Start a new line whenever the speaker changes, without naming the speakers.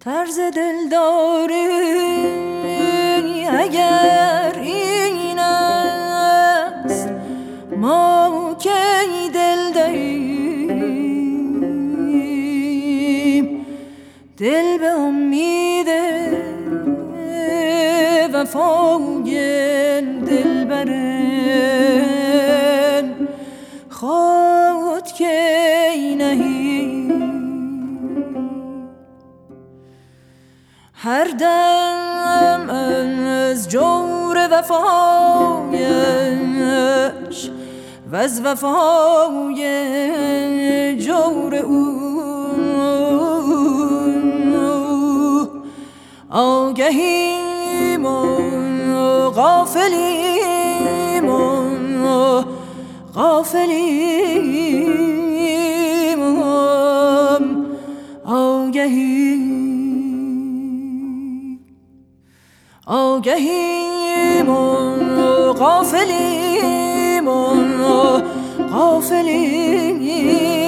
طرز دلداری اگر این است، ما کی دل دهیم؟ دل به امید وفای دلبرن خود کی نهیم؟ هر دم از جور وفایش و از وفای جور او آگهیم و غافلیم و غافلیم و آگهیم و غافلیم و غافلیم